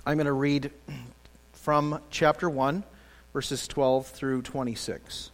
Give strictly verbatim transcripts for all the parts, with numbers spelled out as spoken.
I'm going to read from chapter one, verses twelve through twenty-six.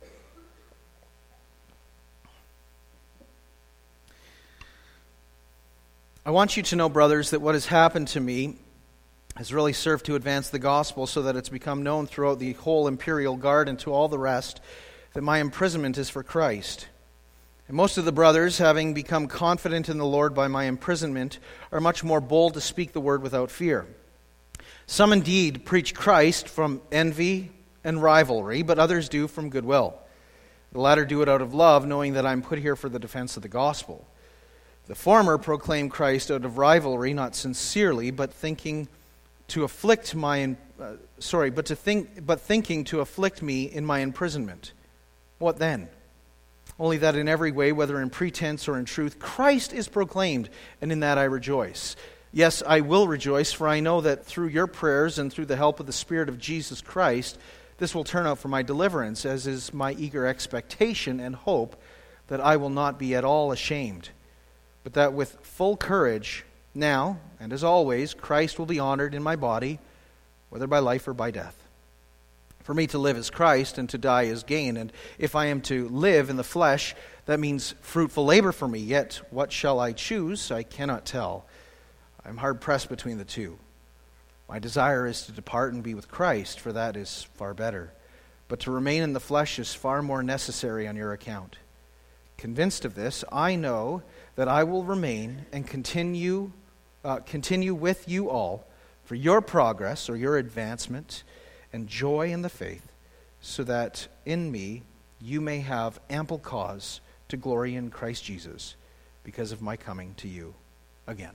I want you to know, brothers, that what has happened to me has really served to advance the gospel so that it's become known throughout the whole imperial guard and to all the rest that my imprisonment is for Christ. And most of the brothers, having become confident in the Lord by my imprisonment, are much more bold to speak the word without fear. Some indeed preach Christ from envy and rivalry, but others do from goodwill. The latter do it out of love, knowing that I am put here for the defense of the gospel. The former proclaim Christ out of rivalry, not sincerely, but thinking to afflict my uh, sorry, but to think, but thinking to afflict me in my imprisonment. What then? Only that in every way, whether in pretense or in truth, Christ is proclaimed, and in that I rejoice. Yes, I will rejoice, for I know that through your prayers and through the help of the Spirit of Jesus Christ, this will turn out for my deliverance, as is my eager expectation and hope that I will not be at all ashamed, but that with full courage, now and as always, Christ will be honored in my body, whether by life or by death. For me to live is Christ, and to die is gain. And if I am to live in the flesh, that means fruitful labor for me. Yet what shall I choose? I cannot tell. I am hard pressed between the two. My desire is to depart and be with Christ, for that is far better. But to remain in the flesh is far more necessary on your account. Convinced of this, I know that I will remain and continue uh, continue with you all for your progress or your advancement and joy in the faith, so that in me you may have ample cause to glory in Christ Jesus because of my coming to you again.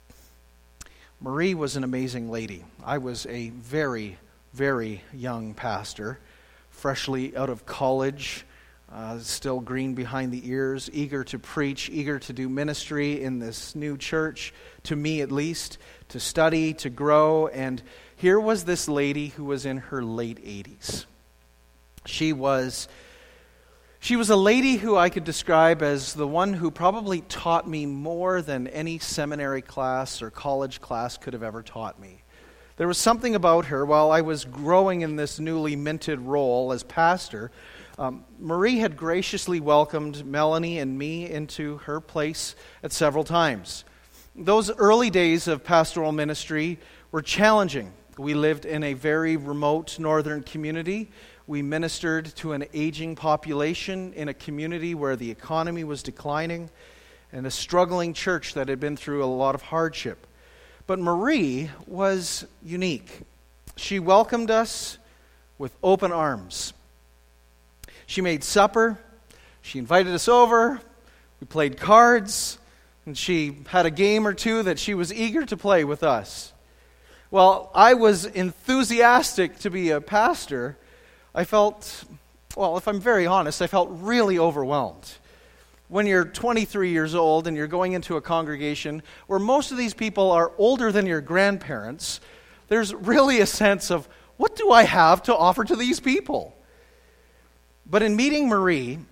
Marie was an amazing lady. I was a very, very young pastor, freshly out of college, Uh, still green behind the ears, eager to preach, eager to do ministry in this new church, to me at least, to study, to grow. And here was this lady who was in her late eighties. She was, she was a lady who I could describe as the one who probably taught me more than any seminary class or college class could have ever taught me. There was something about her while I was growing in this newly minted role as pastor. Um, Marie had graciously welcomed Melanie and me into her place at several times. Those early days of pastoral ministry were challenging. We lived in a very remote northern community. We ministered to an aging population in a community where the economy was declining and a struggling church that had been through a lot of hardship. But Marie was unique. She welcomed us with open arms. She made supper, she invited us over, we played cards, and she had a game or two that she was eager to play with us. While I was enthusiastic to be a pastor, I felt, well, if I'm very honest, I felt really overwhelmed. When you're twenty-three years old and you're going into a congregation where most of these people are older than your grandparents, there's really a sense of, what do I have to offer to these people? But in meeting Marie,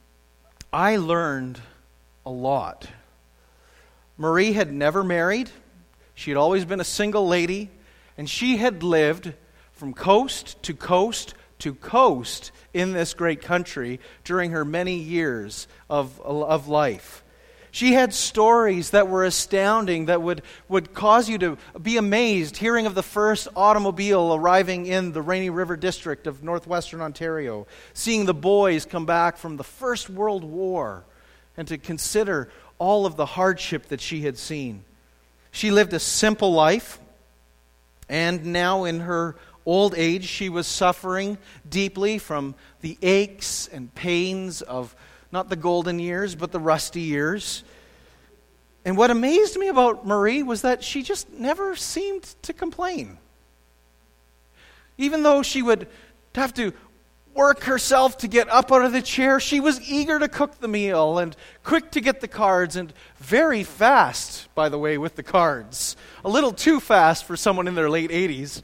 I learned a lot. Marie had never married. She had always been a single lady, and she had lived from coast to coast to coast in this great country during her many years of, of life. She had stories that were astounding, that would, would cause you to be amazed, hearing of the first automobile arriving in the Rainy River District of northwestern Ontario, seeing the boys come back from the First World War, and to consider all of the hardship that she had seen. She lived a simple life, and now in her old age, she was suffering deeply from the aches and pains of not the golden years, but the rusty years. And what amazed me about Marie was that she just never seemed to complain. Even though she would have to work herself to get up out of the chair, she was eager to cook the meal and quick to get the cards, and very fast, by the way, with the cards. A little too fast for someone in their late eighties.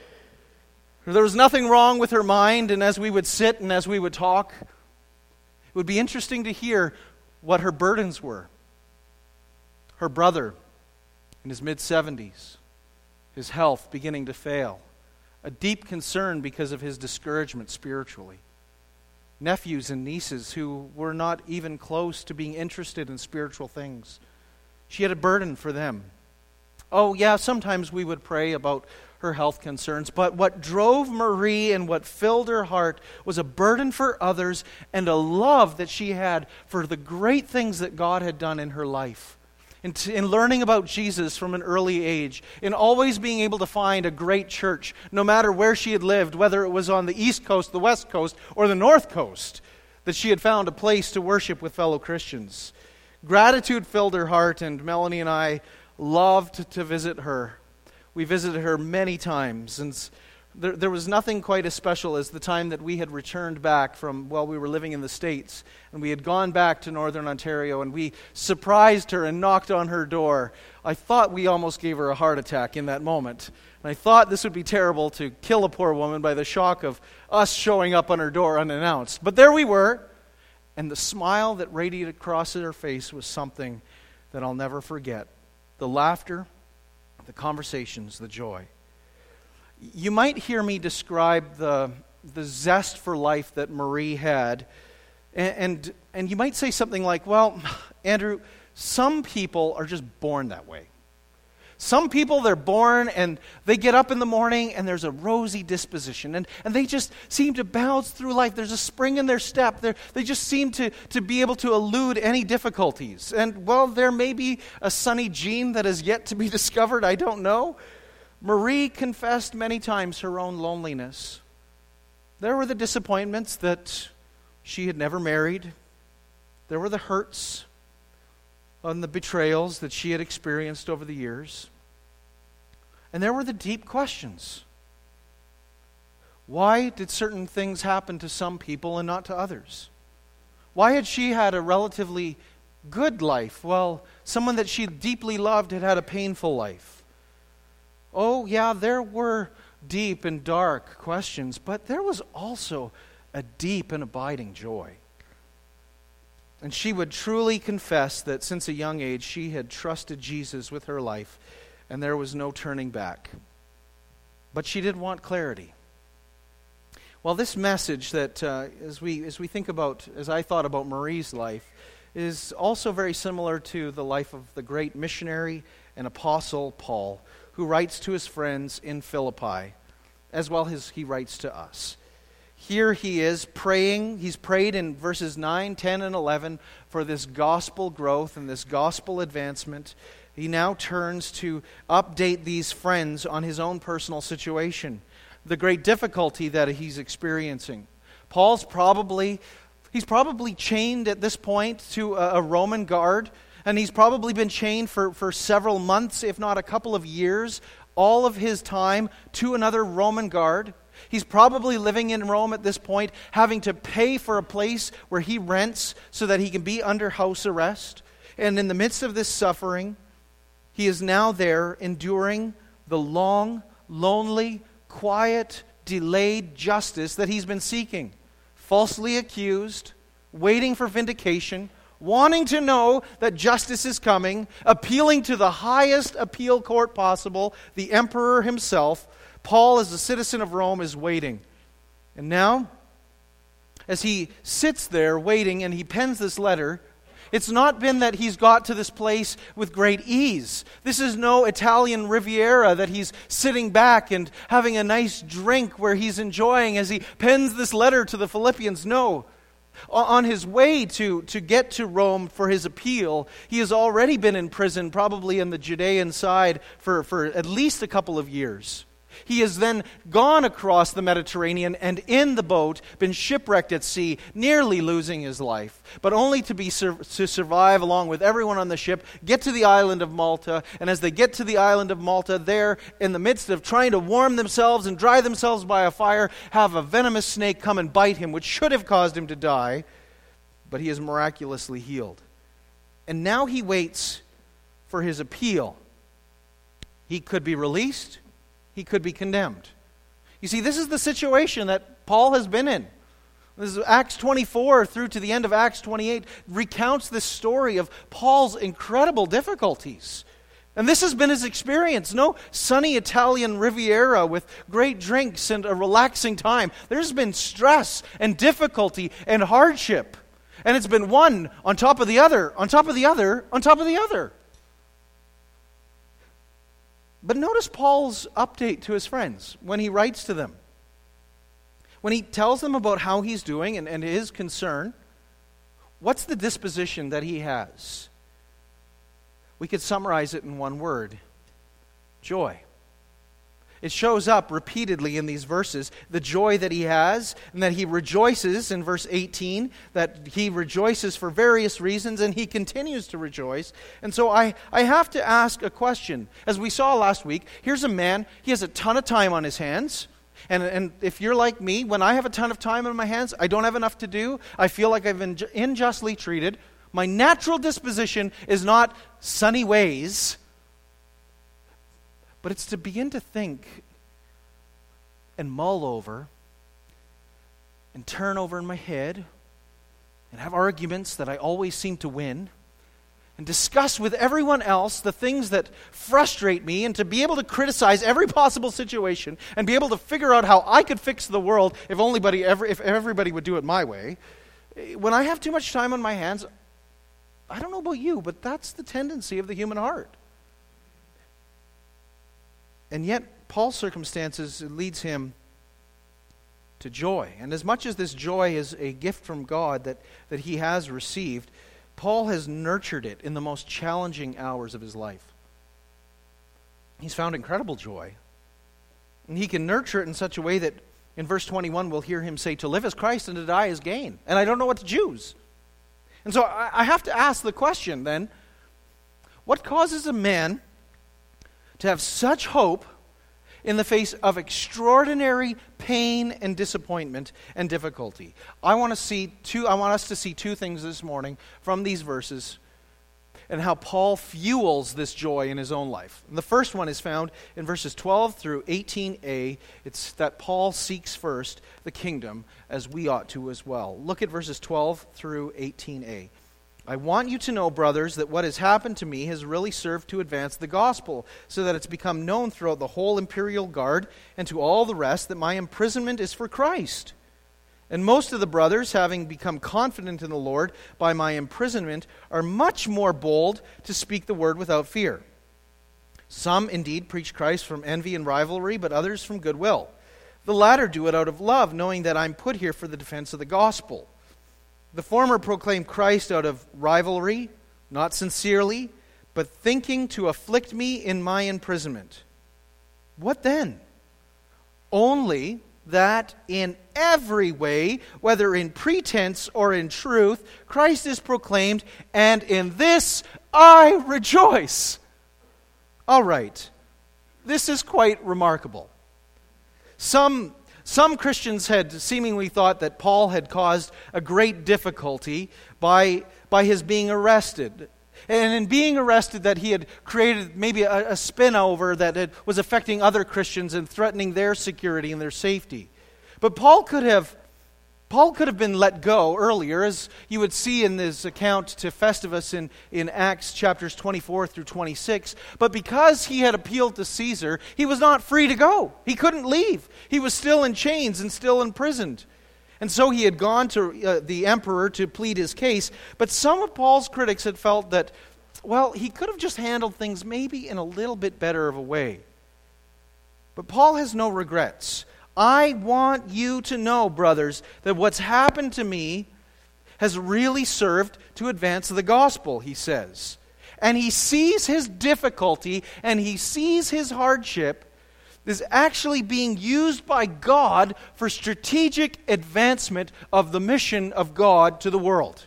There was nothing wrong with her mind, and as we would sit and as we would talk, it would be interesting to hear what her burdens were. Her brother, in his mid-seventies, his health beginning to fail, a deep concern because of his discouragement spiritually, nephews and nieces who were not even close to being interested in spiritual things. She had a burden for them. Oh, yeah, sometimes we would pray about her health concerns, but what drove Marie and what filled her heart was a burden for others and a love that she had for the great things that God had done in her life. In, t- in learning about Jesus from an early age, in always being able to find a great church, no matter where she had lived, whether it was on the East Coast, the West Coast, or the North Coast, that she had found a place to worship with fellow Christians. Gratitude filled her heart, and Melanie and I loved to visit her. We visited her many times, and there, there was nothing quite as special as the time that we had returned back from, well, we were living in the States, and we had gone back to Northern Ontario, and we surprised her and knocked on her door. I thought we almost gave her a heart attack in that moment, and I thought this would be terrible to kill a poor woman by the shock of us showing up on her door unannounced. But there we were, and the smile that radiated across her face was something that I'll never forget. The laughter, the conversations, the joy. You might hear me describe the, the zest for life that Marie had, and, and, and you might say something like, well, Andrew, some people are just born that way. Some people, they're born and they get up in the morning and there's a rosy disposition, and, and they just seem to bounce through life. There's a spring in their step. They're, they just seem to, to be able to elude any difficulties. And, well, there may be a sunny gene that is yet to be discovered. I don't know. Marie confessed many times her own loneliness. There were the disappointments that she had never married. There were the hurts and the betrayals that she had experienced over the years. And there were the deep questions. Why did certain things happen to some people and not to others? Why had she had a relatively good life while someone that she deeply loved had had a painful life? Oh, yeah, there were deep and dark questions, but there was also a deep and abiding joy. And she would truly confess that since a young age she had trusted Jesus with her life, and there was no turning back. But she did want clarity. Well, this message that uh, as we as we think about, as I thought about Marie's life, is also very similar to the life of the great missionary and apostle Paul, who writes to his friends in Philippi, as well as he writes to us. Here he is praying. He's prayed in verses nine, ten, and eleven for this gospel growth and this gospel advancement. He now turns to update these friends on his own personal situation, the great difficulty that he's experiencing. Paul's probably, he's probably chained at this point to a, a Roman guard, and he's probably been chained for, for several months, if not a couple of years, all of his time to another Roman guard. He's probably living in Rome at this point, having to pay for a place where he rents so that he can be under house arrest. And in the midst of this suffering, he is now there enduring the long, lonely, quiet, delayed justice that he's been seeking. Falsely accused, waiting for vindication, wanting to know that justice is coming, appealing to the highest appeal court possible, the emperor himself. Paul, as a citizen of Rome, is waiting. And now, as he sits there waiting and he pens this letter, it's not been that he's got to this place with great ease. This is no Italian Riviera that he's sitting back and having a nice drink where he's enjoying as he pens this letter to the Philippians. No. On his way to, to get to Rome for his appeal, he has already been in prison, probably in the Judean side, for, for at least a couple of years. He has then gone across the Mediterranean and in the boat been shipwrecked at sea, nearly losing his life, but only to be sur- to survive along with everyone on the ship, get to the island of Malta, and as they get to the island of Malta, there in the midst of trying to warm themselves and dry themselves by a fire, have a venomous snake come and bite him, which should have caused him to die, but he is miraculously healed. And now he waits for his appeal. He could be released. He could be condemned. You see, this is the situation that Paul has been in. This is Acts twenty-four through to the end of Acts twenty-eight recounts this story of Paul's incredible difficulties. And this has been his experience. No sunny Italian Riviera with great drinks and a relaxing time. There's been stress and difficulty and hardship. And it's been one on top of the other, on top of the other, on top of the other. But notice Paul's update to his friends when he writes to them. When he tells them about how he's doing and, and his concern, what's the disposition that he has? We could summarize it in one word: joy. It shows up repeatedly in these verses, the joy that he has, and that he rejoices in verse eighteen, that he rejoices for various reasons, and he continues to rejoice. And so I, I have to ask a question. As we saw last week, here's a man, he has a ton of time on his hands. And, and if you're like me, when I have a ton of time on my hands, I don't have enough to do, I feel like I've been unjustly treated. My natural disposition is not sunny ways, but it's to begin to think and mull over and turn over in my head and have arguments that I always seem to win and discuss with everyone else the things that frustrate me, and to be able to criticize every possible situation and be able to figure out how I could fix the world if only buddy, if everybody would do it my way. When I have too much time on my hands, I don't know about you, but that's the tendency of the human heart. And yet, Paul's circumstances leads him to joy. And as much as this joy is a gift from God that, that he has received, Paul has nurtured it in the most challenging hours of his life. He's found incredible joy. And he can nurture it in such a way that in verse twenty-one we'll hear him say, "To live is Christ and to die is gain." And I don't know what to choose. And so I have to ask the question then, what causes a man to have such hope in the face of extraordinary pain and disappointment and difficulty? I want to see two I want us to see two things this morning from these verses and how Paul fuels this joy in his own life. And the first one is found in verses twelve through eighteen a. It's that Paul seeks first the kingdom, as we ought to as well. Look at verses twelve through eighteen a. "I want you to know, brothers, that what has happened to me has really served to advance the gospel, so that it's become known throughout the whole imperial guard and to all the rest that my imprisonment is for Christ. And most of the brothers, having become confident in the Lord by my imprisonment, are much more bold to speak the word without fear. Some indeed preach Christ from envy and rivalry, but others from goodwill. The latter do it out of love, knowing that I'm put here for the defense of the gospel. The former proclaim Christ out of rivalry, not sincerely, but thinking to afflict me in my imprisonment. What then? Only that in every way, whether in pretense or in truth, Christ is proclaimed, and in this I rejoice." All right, this is quite remarkable. Some Some Christians had seemingly thought that Paul had caused a great difficulty by, by his being arrested. And in being arrested, that he had created maybe a, a spin-over that had, was affecting other Christians and threatening their security and their safety. But Paul could have Paul could have been let go earlier, as you would see in this account to Festivus in, in Acts chapters twenty-four through twenty-six. But because he had appealed to Caesar, he was not free to go. He couldn't leave. He was still in chains and still imprisoned. And so he had gone to uh, the emperor to plead his case. But some of Paul's critics had felt that, well, he could have just handled things maybe in a little bit better of a way. But Paul has no regrets. "I want you to know, brothers, that what's happened to me has really served to advance the gospel," he says. And he sees his difficulty and he sees his hardship is actually being used by God for strategic advancement of the mission of God to the world.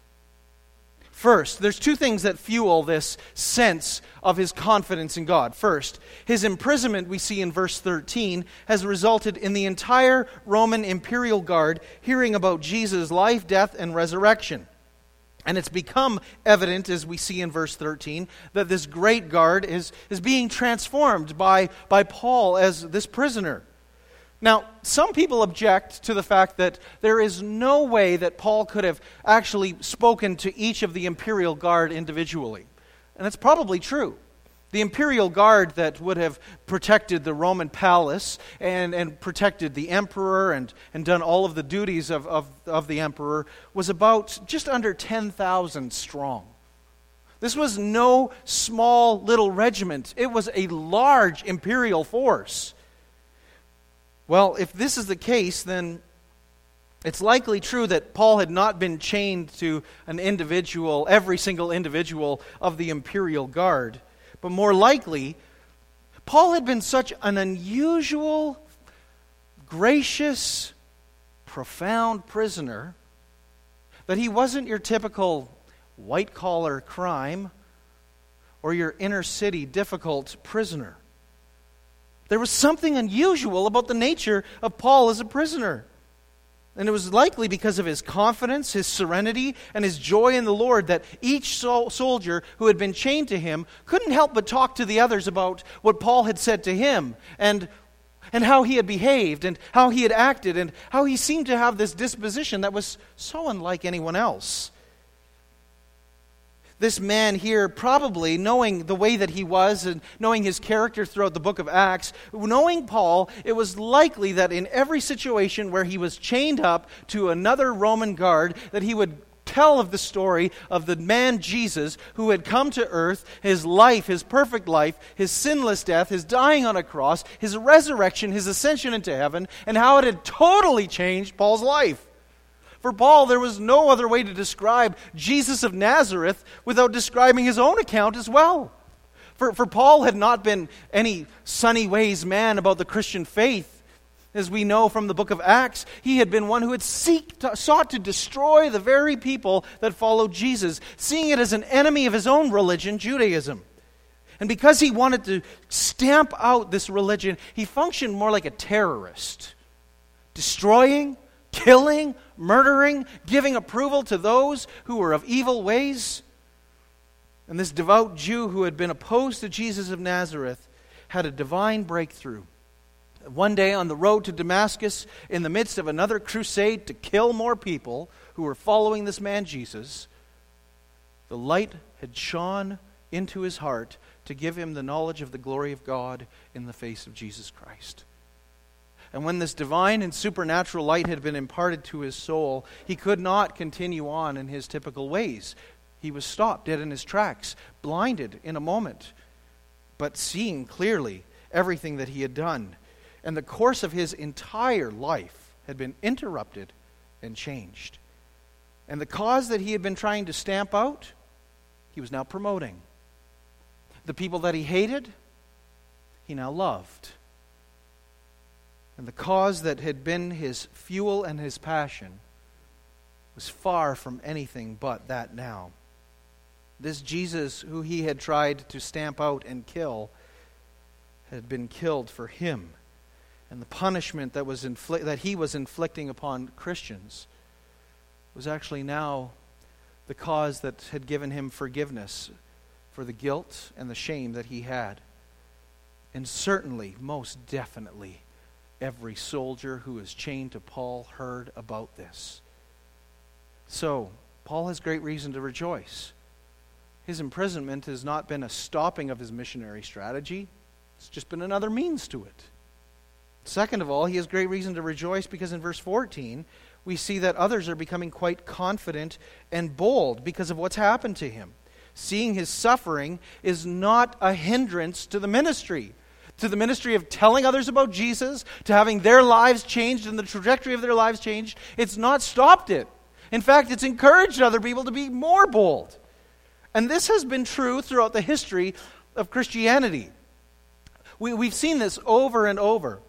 First, there's two things that fuel this sense of his confidence in God. First, his imprisonment, we see in verse thirteen, has resulted in the entire Roman imperial guard hearing about Jesus' life, death, and resurrection. And it's become evident, as we see in verse thirteen, that this great guard is, is being transformed by, by Paul as this prisoner. Now, some people object to the fact that there is no way that Paul could have actually spoken to each of the imperial guard individually. And that's probably true. The imperial guard that would have protected the Roman palace and, and protected the emperor and, and done all of the duties of, of, of the emperor was about just under ten thousand strong. This was no small little regiment. It was a large imperial force. Well, if this is the case, then it's likely true that Paul had not been chained to an individual, every single individual of the imperial guard. But more likely, Paul had been such an unusual, gracious, profound prisoner that he wasn't your typical white-collar crime or your inner-city difficult prisoner. There was something unusual about the nature of Paul as a prisoner. And it was likely because of his confidence, his serenity, and his joy in the Lord that each sol- soldier who had been chained to him couldn't help but talk to the others about what Paul had said to him and, and how he had behaved and how he had acted and how he seemed to have this disposition that was so unlike anyone else. This man here, probably knowing the way that he was and knowing his character throughout the book of Acts, knowing Paul, it was likely that in every situation where he was chained up to another Roman guard, that he would tell of the story of the man Jesus who had come to earth, his life, his perfect life, his sinless death, his dying on a cross, his resurrection, his ascension into heaven, and how it had totally changed Paul's life. For Paul, there was no other way to describe Jesus of Nazareth without describing his own account as well. For, for Paul had not been any sunny ways man about the Christian faith. As we know from the book of Acts, he had been one who had seek to, sought to destroy the very people that followed Jesus, seeing it as an enemy of his own religion, Judaism. And because he wanted to stamp out this religion, he functioned more like a terrorist, destroying, killing, murdering, giving approval to those who were of evil ways. And this devout Jew who had been opposed to Jesus of Nazareth had a divine breakthrough. One day on the road to Damascus, in the midst of another crusade to kill more people who were following this man Jesus, the light had shone into his heart to give him the knowledge of the glory of God in the face of Jesus Christ. And when this divine and supernatural light had been imparted to his soul, he could not continue on in his typical ways. He was stopped dead in his tracks, blinded in a moment, but seeing clearly everything that he had done. And the course of his entire life had been interrupted and changed. And the cause that he had been trying to stamp out, he was now promoting. The people that he hated, he now loved. And the cause that had been his fuel and his passion was far from anything but that now. This Jesus who he had tried to stamp out and kill had been killed for him. And the punishment that was inflict- that he was inflicting upon Christians was actually now the cause that had given him forgiveness for the guilt and the shame that he had. And certainly, most definitely, every soldier who is chained to Paul heard about this. So, Paul has great reason to rejoice. His imprisonment has not been a stopping of his missionary strategy. It's just been another means to it. Second of all, he has great reason to rejoice because in verse fourteen, we see that others are becoming quite confident and bold because of what's happened to him. Seeing his suffering is not a hindrance to the ministry. To the ministry of telling others about Jesus, to having their lives changed and the trajectory of their lives changed. It's not stopped it. In fact, it's encouraged other people to be more bold. And this has been true throughout the history of Christianity. We, we've seen this over and over.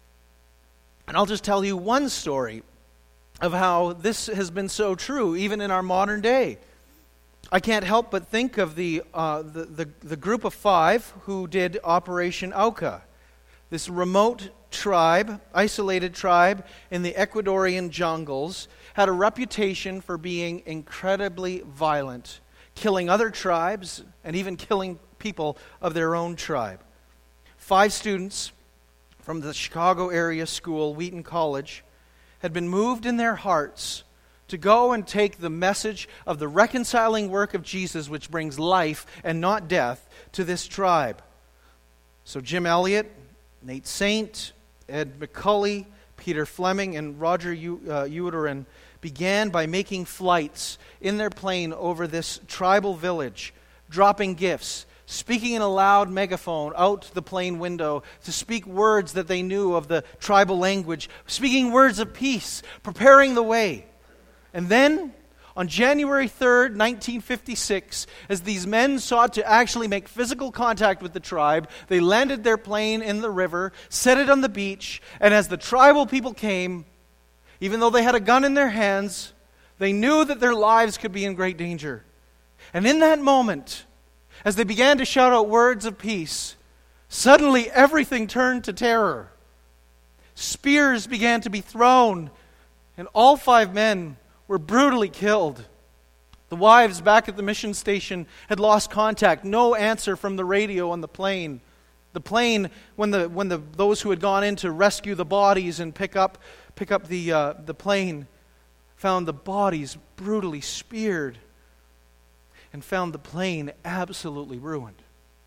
And I'll just tell you one story of how this has been so true, even in our modern day. I can't help but think of the, uh, the, the, the group of five who did Operation Auca. This remote tribe, isolated tribe in the Ecuadorian jungles, had a reputation for being incredibly violent, killing other tribes and even killing people of their own tribe. Five students from the Chicago area school, Wheaton College, had been moved in their hearts to to go and take the message of the reconciling work of Jesus, which brings life and not death, to this tribe. So Jim Elliot, Nate Saint, Ed McCully, Peter Fleming, and Roger Uterin began by making flights in their plane over this tribal village, dropping gifts, speaking in a loud megaphone out the plane window to speak words that they knew of the tribal language, speaking words of peace, preparing the way. And then, on January third, nineteen fifty-six, as these men sought to actually make physical contact with the tribe, they landed their plane in the river, set it on the beach, and as the tribal people came, even though they had a gun in their hands, they knew that their lives could be in great danger. And in that moment, as they began to shout out words of peace, suddenly everything turned to terror. Spears began to be thrown, and all five men were brutally killed. The wives back at the mission station had lost contact, no answer from the radio on the plane. The plane, when the when the those who had gone in to rescue the bodies and pick up pick up the uh, the plane, found the bodies brutally speared, and found the plane absolutely ruined.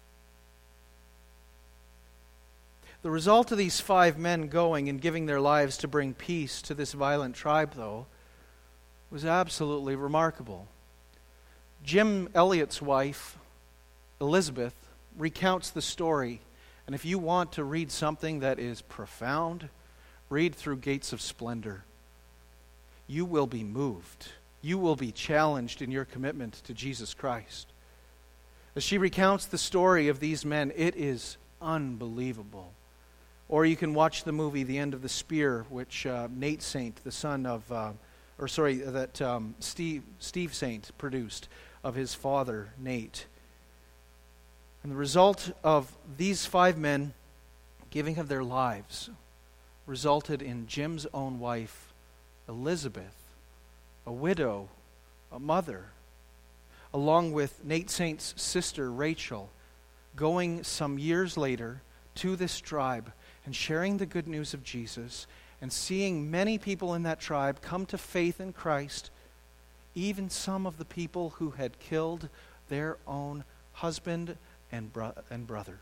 The result of these five men going and giving their lives to bring peace to this violent tribe, though, was absolutely remarkable. Jim Elliot's wife, Elizabeth, recounts the story. And if you want to read something that is profound, read through Gates of Splendor. You will be moved. You will be challenged in your commitment to Jesus Christ. As she recounts the story of these men, it is unbelievable. Or you can watch the movie The End of the Spear, which uh, Nate Saint, the son of, uh, or sorry, that um, Steve, Steve Saint produced of his father, Nate. And the result of these five men giving of their lives resulted in Jim's own wife, Elizabeth, a widow, a mother, along with Nate Saint's sister, Rachel, going some years later to this tribe and sharing the good news of Jesus and seeing many people in that tribe come to faith in Christ, even some of the people who had killed their own husband and, bro- and brother.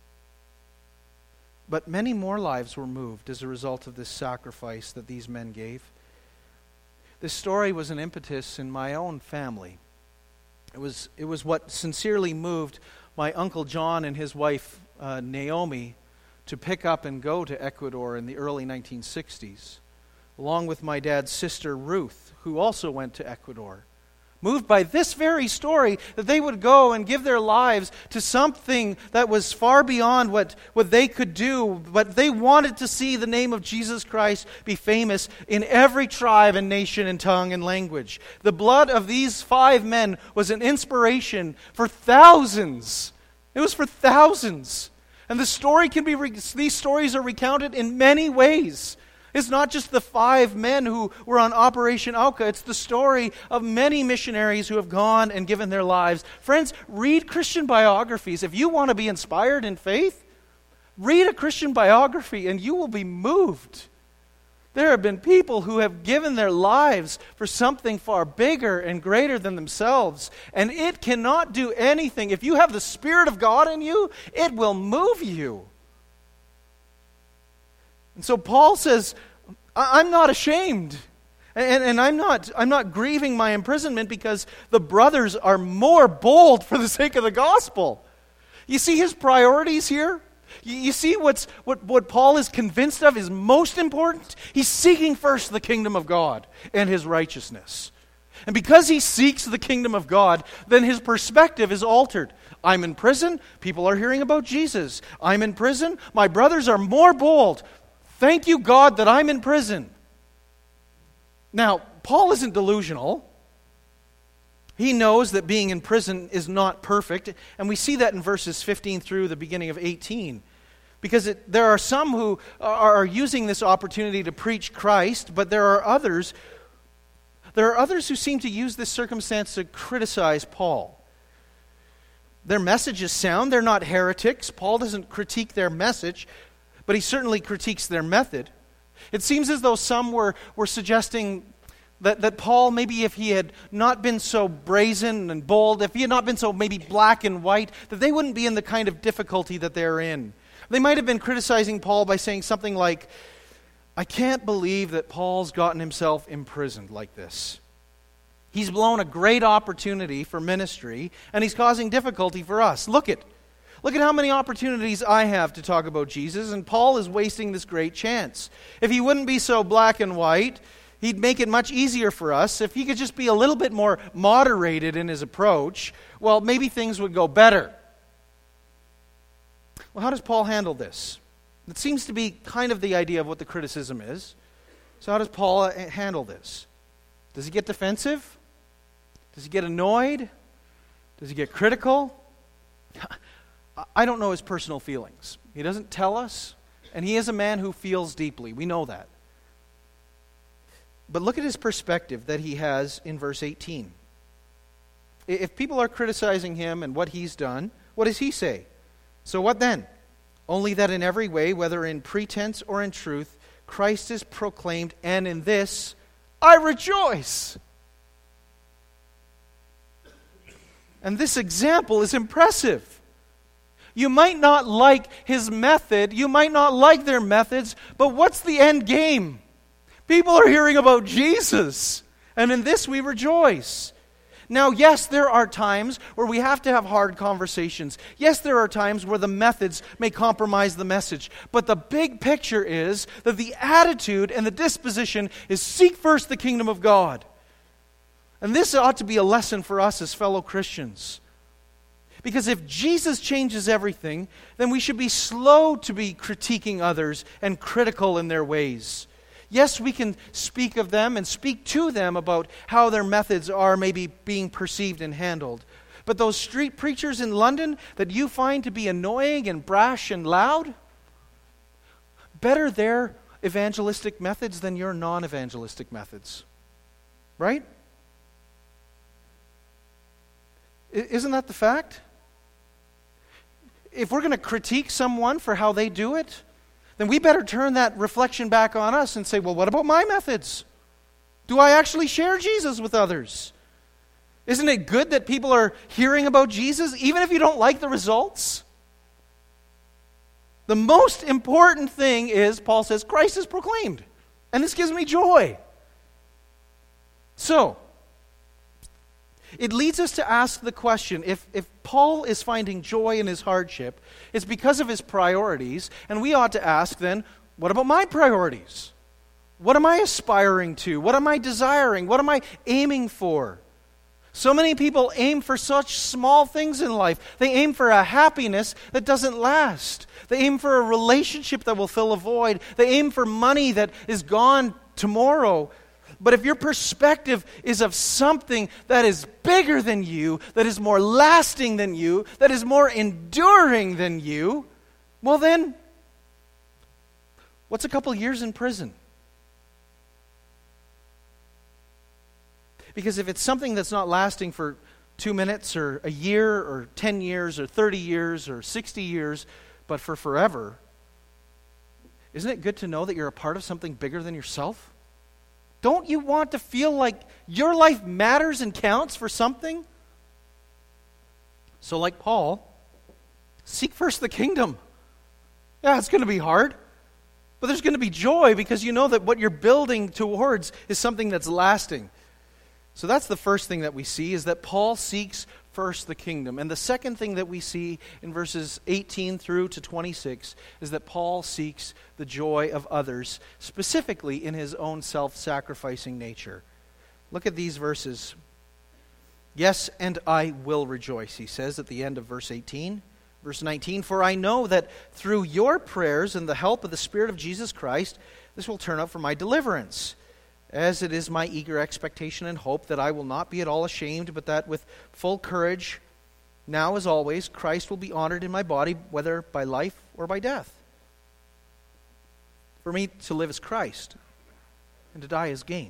But many more lives were moved as a result of this sacrifice that these men gave. This story was an impetus in my own family. It was, it was what sincerely moved my Uncle John and his wife uh, Naomi to pick up and go to Ecuador in the early nineteen sixties, along with my dad's sister Ruth, who also went to Ecuador. Moved by this very story, that they would go and give their lives to something that was far beyond what, what they could do, but they wanted to see the name of Jesus Christ be famous in every tribe and nation and tongue and language. The blood of these five men was an inspiration for thousands. It was for thousands. And the story can be, re- these stories are recounted in many ways. It's not just the five men who were on Operation Auca. It's the story of many missionaries who have gone and given their lives. Friends, read Christian biographies. If you want to be inspired in faith, read a Christian biography and you will be moved. There have been people who have given their lives for something far bigger and greater than themselves. And it cannot do anything. If you have the Spirit of God in you, it will move you. And so Paul says, I'm not ashamed. And, and I'm not I'm not grieving my imprisonment because the brothers are more bold for the sake of the gospel. You see his priorities here? You, you see what's what, what Paul is convinced of is most important? He's seeking first the kingdom of God and his righteousness. And because he seeks the kingdom of God, then his perspective is altered. I'm in prison. People are hearing about Jesus. I'm in prison. My brothers are more bold. Thank you, God, that I'm in prison. Now, Paul isn't delusional. He knows that being in prison is not perfect, and we see that in verses fifteen through the beginning of eighteen. Because it, there are some who are, are using this opportunity to preach Christ, but there are others, there are others who seem to use this circumstance to criticize Paul. Their message is sound. They're not heretics. Paul doesn't critique their message, but he certainly critiques their method. It seems as though some were, were suggesting That, that Paul, maybe if he had not been so brazen and bold, if he had not been so maybe black and white, that they wouldn't be in the kind of difficulty that they're in. They might have been criticizing Paul by saying something like, I can't believe that Paul's gotten himself imprisoned like this. He's blown a great opportunity for ministry, and he's causing difficulty for us. Look at, look at how many opportunities I have to talk about Jesus, and Paul is wasting this great chance. If he wouldn't be so black and white, he'd make it much easier for us. If he could just be a little bit more moderated in his approach, well, maybe things would go better. Well, how does Paul handle this? It seems to be kind of the idea of what the criticism is. So how does Paul handle this? Does he get defensive? Does he get annoyed? Does he get critical? I don't know his personal feelings. He doesn't tell us, and he is a man who feels deeply. We know that. But look at his perspective that he has in verse eighteen. If people are criticizing him and what he's done, what does he say? So what then? Only that in every way, whether in pretense or in truth, Christ is proclaimed, and in this I rejoice. And this example is impressive. You might not like his method, you might not like their methods, but what's the end game? People are hearing about Jesus, and in this we rejoice. Now, yes, there are times where we have to have hard conversations. Yes, there are times where the methods may compromise the message. But the big picture is that the attitude and the disposition is seek first the kingdom of God. And this ought to be a lesson for us as fellow Christians. Because if Jesus changes everything, then we should be slow to be critiquing others and critical in their ways. Yes, we can speak of them and speak to them about how their methods are maybe being perceived and handled. But those street preachers in London that you find to be annoying and brash and loud, better their evangelistic methods than your non-evangelistic methods. Right? Isn't that the fact? If we're going to critique someone for how they do it, then we better turn that reflection back on us and say, well, what about my methods? Do I actually share Jesus with others? Isn't it good that people are hearing about Jesus, even if you don't like the results? The most important thing is, Paul says, Christ is proclaimed. And this gives me joy. So, it leads us to ask the question, if, if Paul is finding joy in his hardship, it's because of his priorities, and we ought to ask then, what about my priorities? What am I aspiring to? What am I desiring? What am I aiming for? So many people aim for such small things in life. They aim for a happiness that doesn't last. They aim for a relationship that will fill a void. They aim for money that is gone tomorrow. But if your perspective is of something that is bigger than you, that is more lasting than you, that is more enduring than you, well then, what's a couple years in prison? Because if it's something that's not lasting for two minutes or a year or ten years or thirty years or sixty years, but for forever, isn't it good to know that you're a part of something bigger than yourself? Don't you want to feel like your life matters and counts for something? So like Paul, seek first the kingdom. Yeah, it's going to be hard, but there's going to be joy because you know that what you're building towards is something that's lasting. So that's the first thing that we see, is that Paul seeks first the kingdom. And the second thing that we see in verses eighteen through to twenty-six is that Paul seeks the joy of others, specifically in his own self-sacrificing nature. Look at these verses. Yes, and I will rejoice, he says at the end of verse eighteen. Verse nineteen, for I know that through your prayers and the help of the Spirit of Jesus Christ, this will turn out for my deliverance. As it is my eager expectation and hope that I will not be at all ashamed, but that with full courage, now as always, Christ will be honored in my body, whether by life or by death. For me to live is Christ, and to die is gain.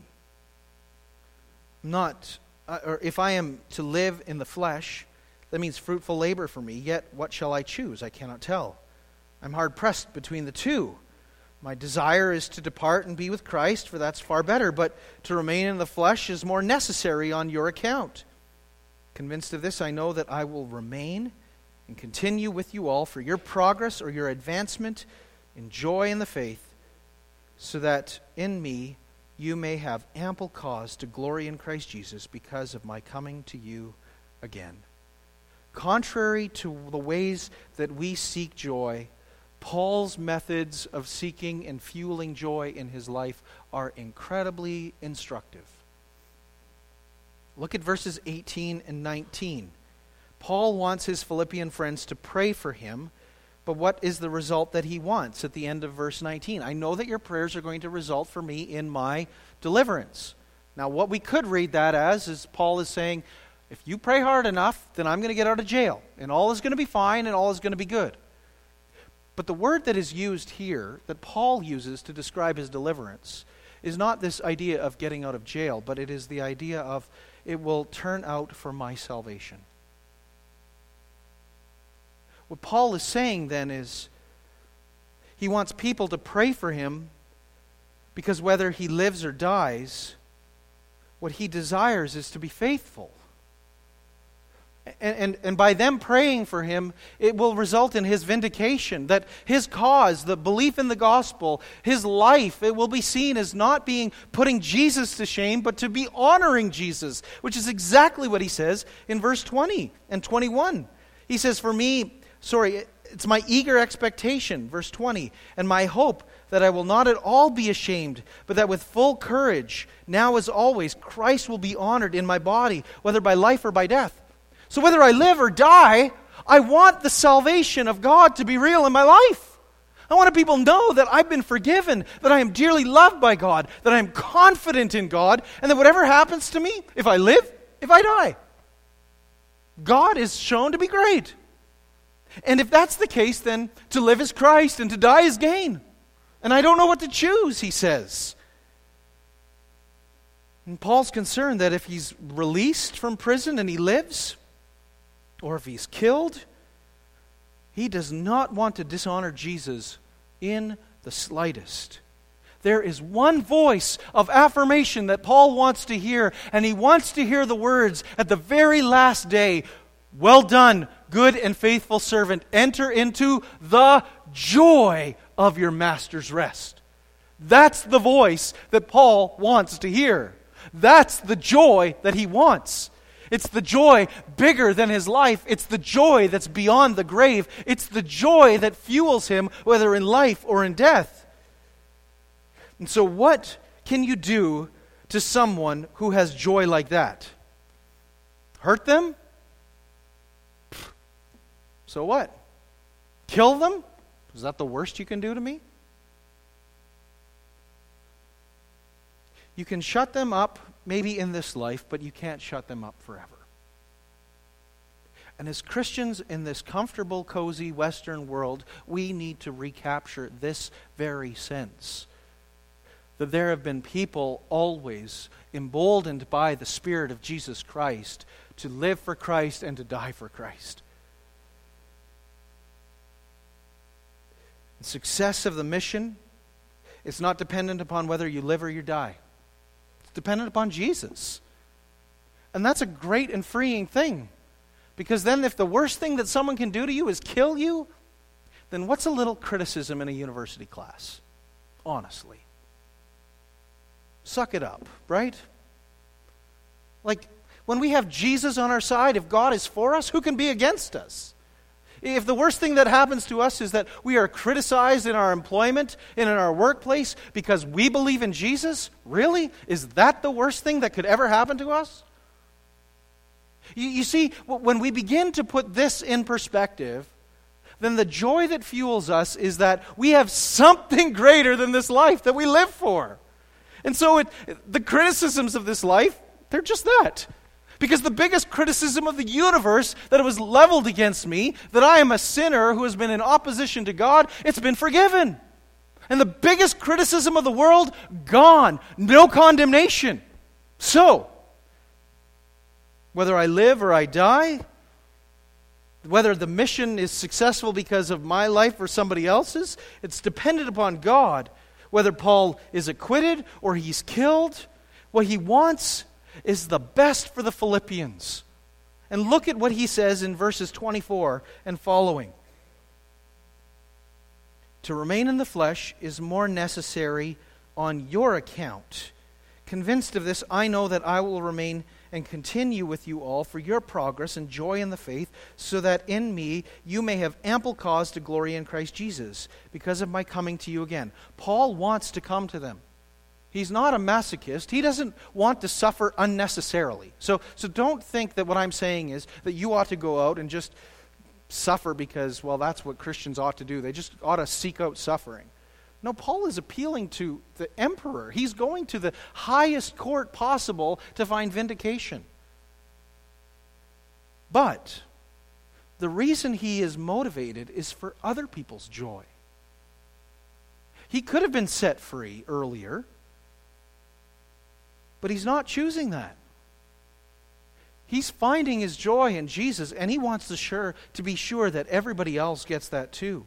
Not, uh, or if I am to live in the flesh, that means fruitful labor for me, yet what shall I choose? I cannot tell. I'm hard pressed between the two. My desire is to depart and be with Christ, for that's far better, but to remain in the flesh is more necessary on your account. Convinced of this, I know that I will remain and continue with you all for your progress or your advancement in joy in the faith, so that in me you may have ample cause to glory in Christ Jesus because of my coming to you again. Contrary to the ways that we seek joy, Paul's methods of seeking and fueling joy in his life are incredibly instructive. Look at verses eighteen and nineteen. Paul wants his Philippian friends to pray for him, but what is the result that he wants at the end of verse nineteen? I know that your prayers are going to result for me in my deliverance. Now, what we could read that as is Paul is saying, if you pray hard enough, then I'm going to get out of jail, and all is going to be fine, and all is going to be good. But the word that is used here, that Paul uses to describe his deliverance, is not this idea of getting out of jail, but it is the idea of it will turn out for my salvation. What Paul is saying then is he wants people to pray for him because whether he lives or dies, what he desires is to be faithful. And, and, and by them praying for him, it will result in his vindication, that his cause, the belief in the gospel, his life, it will be seen as not being putting Jesus to shame, but to be honoring Jesus, which is exactly what he says in verse twenty and twenty-one. He says, for me, sorry, it's my eager expectation, verse twenty, and my hope that I will not at all be ashamed, but that with full courage, now as always, Christ will be honored in my body, whether by life or by death. So whether I live or die, I want the salvation of God to be real in my life. I want people to know that I've been forgiven, that I am dearly loved by God, that I am confident in God, and that whatever happens to me, if I live, if I die, God is shown to be great. And if that's the case, then to live is Christ and to die is gain. And I don't know what to choose, he says. And Paul's concerned that if he's released from prison and he lives, or if he's killed, he does not want to dishonor Jesus in the slightest. There is one voice of affirmation that Paul wants to hear, and he wants to hear the words at the very last day, well done, good and faithful servant. Enter into the joy of your master's rest. That's the voice that Paul wants to hear. That's the joy that he wants. It's the joy bigger than his life. It's the joy that's beyond the grave. It's the joy that fuels him, whether in life or in death. And so what can you do to someone who has joy like that? Hurt them? So what? Kill them? Is that the worst you can do to me? You can shut them up maybe in this life, but you can't shut them up forever. And as Christians in this comfortable, cozy Western world, we need to recapture this very sense. That there have been people always emboldened by the Spirit of Jesus Christ to live for Christ and to die for Christ. The success of the mission is not dependent upon whether you live or you die. It's dependent upon Jesus. And that's a great and freeing thing. Because then if the worst thing that someone can do to you is kill you, then what's a little criticism in a university class? Honestly. Suck it up, right? Like, when we have Jesus on our side, if God is for us, who can be against us? If the worst thing that happens to us is that we are criticized in our employment and in our workplace because we believe in Jesus, really? Is that the worst thing that could ever happen to us? You, you see, when we begin to put this in perspective, then the joy that fuels us is that we have something greater than this life that we live for. And so it, the criticisms of this life, they're just that. Because the biggest criticism of the universe that was leveled against me, that I am a sinner who has been in opposition to God, it's been forgiven. And the biggest criticism of the world, gone. No condemnation. So, whether I live or I die, Whether the mission is successful because of my life or somebody else's, it's dependent upon God. Whether Paul is acquitted or he's killed, what he wants is the best for the Philippians. And look at what he says in verses twenty-four and following. To remain in the flesh is more necessary on your account. Convinced of this, I know that I will remain and continue with you all for your progress and joy in the faith, so that in me you may have ample cause to glory in Christ Jesus, because of my coming to you again. Paul wants to come to them. He's not a masochist. He doesn't want to suffer unnecessarily. So, so don't think that what I'm saying is that you ought to go out and just suffer because, well, that's what Christians ought to do. They just ought to seek out suffering. No, Paul is appealing to the emperor. He's going to the highest court possible to find vindication. But the reason he is motivated is for other people's joy. He could have been set free earlier, but he's not choosing that. He's finding his joy in Jesus, and he wants to, sure, to be sure that everybody else gets that too.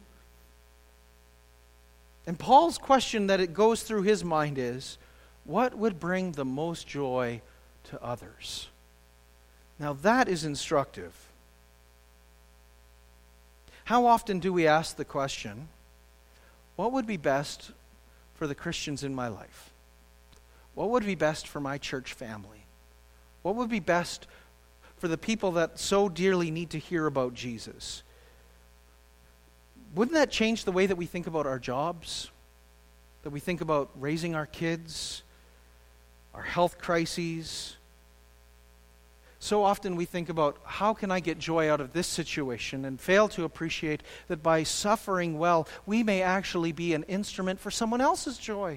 And Paul's question that it goes through his mind is, what would bring the most joy to others? Now that is instructive. How often do we ask the question, what would be best for the Christians in my life? What would be best for my church family? What would be best for the people that so dearly need to hear about Jesus? Wouldn't that change the way that we think about our jobs? That we think about raising our kids, our health crises? So often we think about, how can I get joy out of this situation, and fail to appreciate that by suffering well, we may actually be an instrument for someone else's joy.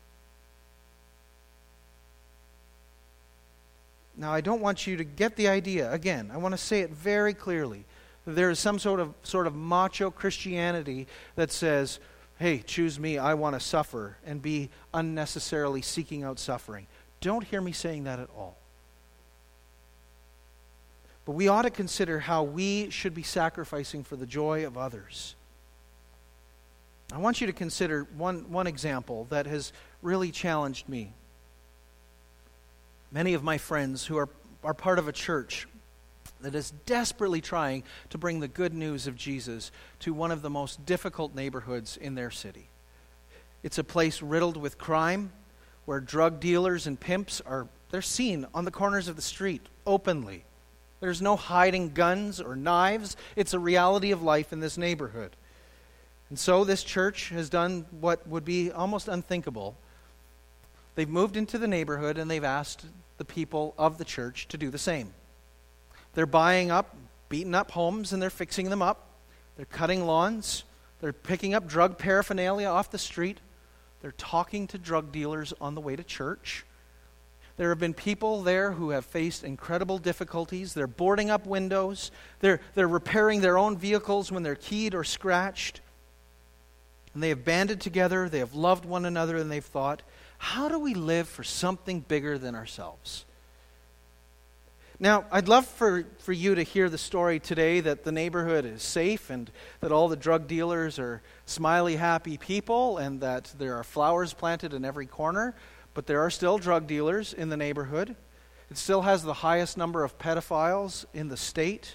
Now, I don't want you to get the idea. Again, I want to say it very clearly. There is some sort of sort of macho Christianity that says, hey, choose me, I want to suffer, and be unnecessarily seeking out suffering. Don't hear me saying that at all. But we ought to consider how we should be sacrificing for the joy of others. I want you to consider one, one example that has really challenged me. Many of my friends who are, are part of a church that is desperately trying to bring the good news of Jesus to one of the most difficult neighborhoods in their city. It's a place riddled with crime, where drug dealers and pimps are, they're seen on the corners of the street openly. There's no hiding guns or knives. It's a reality of life in this neighborhood. And so this church has done what would be almost unthinkable. They've moved into the neighborhood and they've asked the people of the church to do the same. They're buying up, beaten up homes, and they're fixing them up. They're cutting lawns. They're picking up drug paraphernalia off the street. They're talking to drug dealers on the way to church. There have been people there who have faced incredible difficulties. They're boarding up windows. They're, they're repairing their own vehicles when they're keyed or scratched. And they have banded together. They have loved one another, and they've thought, how do we live for something bigger than ourselves? Now, I'd love for, for you to hear the story today that the neighborhood is safe and that all the drug dealers are smiley, happy people and that there are flowers planted in every corner, but there are still drug dealers in the neighborhood. It still has the highest number of pedophiles in the state.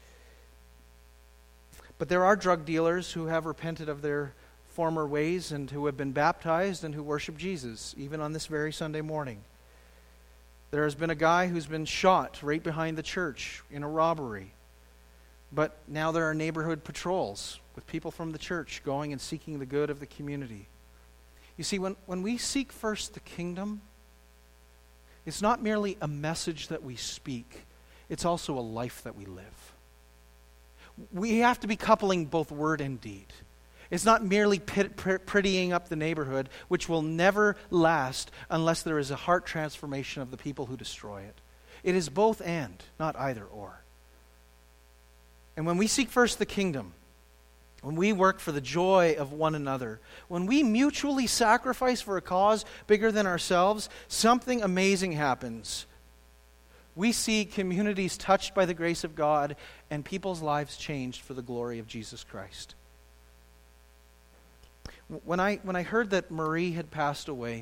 But there are drug dealers who have repented of their former ways and who have been baptized and who worship Jesus, even on this very Sunday morning. There has been a guy who's been shot right behind the church in a robbery. But now there are neighborhood patrols with people from the church going and seeking the good of the community. You see, when, when we seek first the kingdom, it's not merely a message that we speak, it's also a life that we live. We have to be coupling both word and deed. It's not merely pit, pr- prettying up the neighborhood, which will never last unless there is a heart transformation of the people who destroy it. It is both and, not either or. And when we seek first the kingdom, when we work for the joy of one another, when we mutually sacrifice for a cause bigger than ourselves, something amazing happens. We see communities touched by the grace of God and people's lives changed for the glory of Jesus Christ. When I, when I heard that Marie had passed away,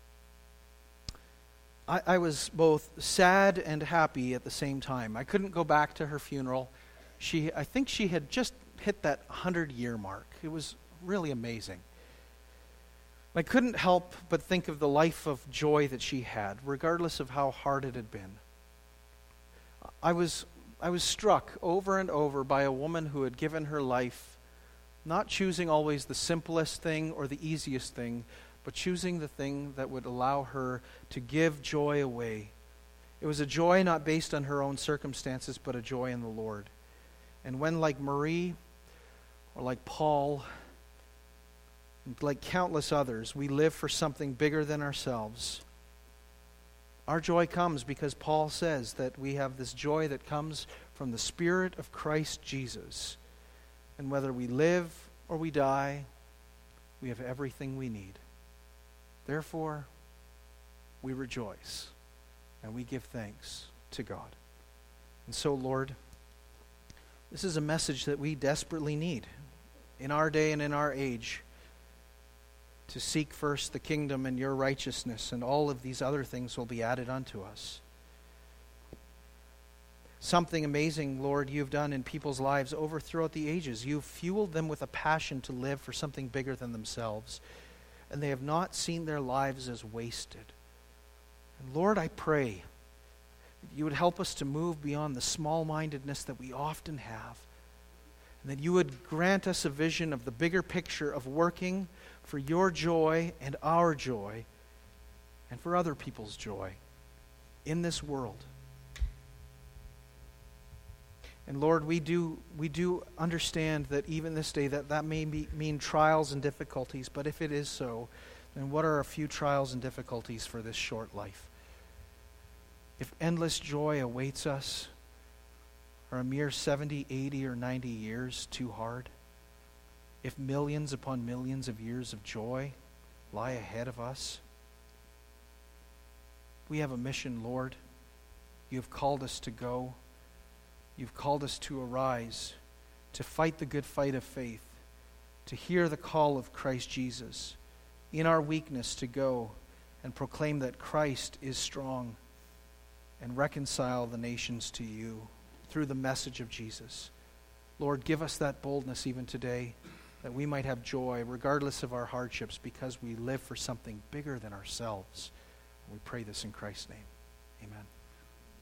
I, I was both sad and happy at the same time. I couldn't go back to her funeral. She, I think she had just hit that hundred-year mark. It was really amazing. I couldn't help but think of the life of joy that she had, regardless of how hard it had been. I was, I was struck over and over by a woman who had given her life, not choosing always the simplest thing or the easiest thing, but choosing the thing that would allow her to give joy away. It was a joy not based on her own circumstances, but a joy in the Lord. And when, like Marie, or like Paul, and like countless others, we live for something bigger than ourselves, our joy comes because Paul says that we have this joy that comes from the Spirit of Christ Jesus. And whether we live or we die, we have everything we need. Therefore, we rejoice and we give thanks to God. And so, Lord, this is a message that we desperately need in our day and in our age, to seek first the kingdom and your righteousness, and all of these other things will be added unto us. Something amazing, Lord, you've done in people's lives over throughout the ages. You've fueled them with a passion to live for something bigger than themselves, and they have not seen their lives as wasted. And Lord, I pray that you would help us to move beyond the small-mindedness that we often have, and that you would grant us a vision of the bigger picture of working for your joy and our joy, and for other people's joy in this world. And Lord, we do we do understand that even this day that that may be, mean trials and difficulties, but if it is so, then what are a few trials and difficulties for this short life? If endless joy awaits us, are a mere seventy, eighty, or ninety years too hard? If millions upon millions of years of joy lie ahead of us? We have a mission, Lord. You have called us to go. You've called us to arise, to fight the good fight of faith, to hear the call of Christ Jesus, in our weakness to go and proclaim that Christ is strong and reconcile the nations to you through the message of Jesus. Lord, give us that boldness even today, that we might have joy regardless of our hardships, because we live for something bigger than ourselves. We pray this in Christ's name. Amen.